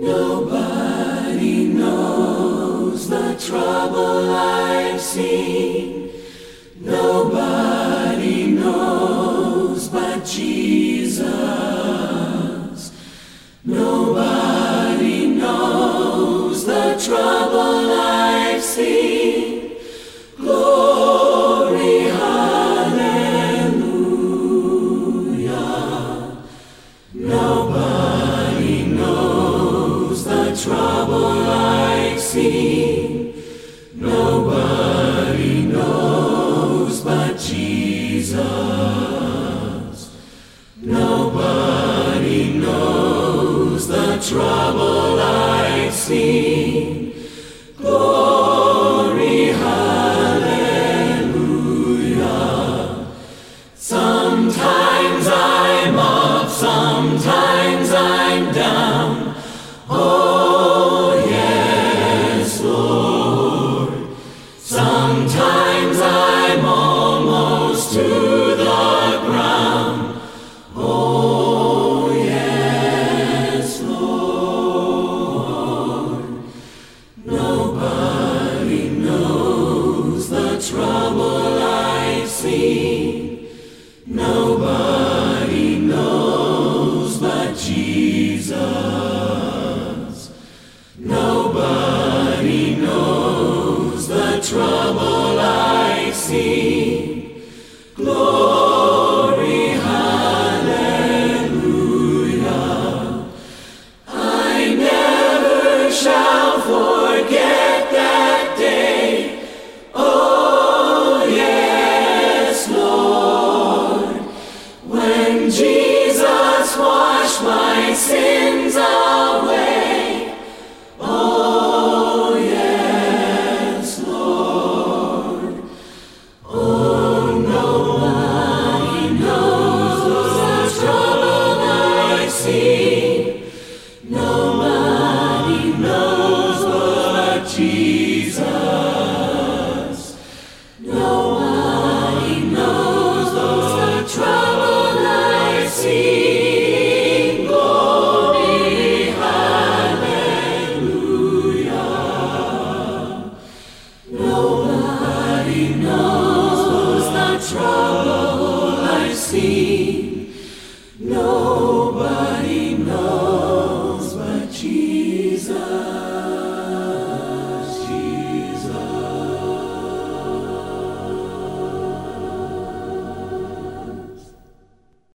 Nobody knows the trouble I've seen. Nobody knows but Jesus. Nobody knows the trouble I've seen. Glory, hallelujah. Nobody knows the trouble I've seen. Nobody knows but Jesus. Nobody knows the trouble I've seen. Glory, hallelujah. Sometimes I'm up, sometimes I'm down. Oh, yes, Lord. Sometimes I'm almost to the ground. Oh, yes, Lord. Nobody knows the trouble I've seen. Nobody knows but Jesus. Nobody knows the trouble I've seen. Glory, hallelujah. I never shall forget that day. Oh, yes, Lord. When Jesus washed my sins away. Oh, yes, Lord. Oh, nobody knows the trouble I've seen. Nobody knows but Jesus. Nobody knows the trouble I've seen. Glory, hallelujah. Nobody knows the trouble I've seen. No.